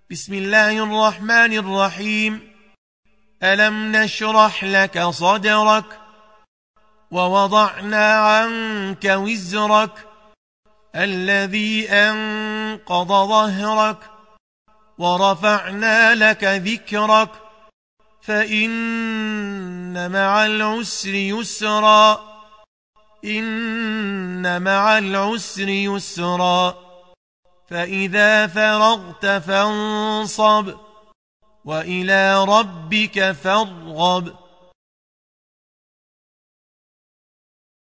بسم الله الرحمن الرحيم. ألم نشرح لك صدرك ووضعنا عنك وزرك الذي أنقض ظهرك ورفعنا لك ذكرك فإن مع العسر يسرا إن مع العسر يسرا فإذا فرغت فانصب وإلى ربك فارغب.